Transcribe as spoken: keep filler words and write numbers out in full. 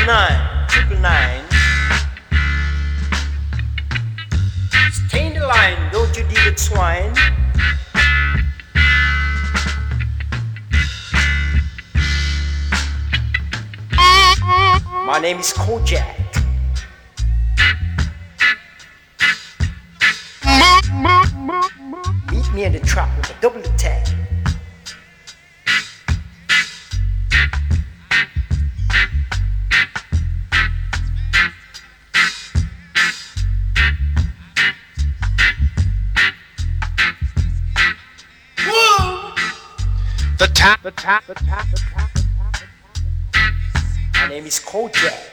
nine, triple nine. Stay in the line, don't you deal with swine. My name is Kojak. Meet me in the trap with a double attack. The tap, the tap, the tap, the tap, the tap, the tap. My name is Kojak.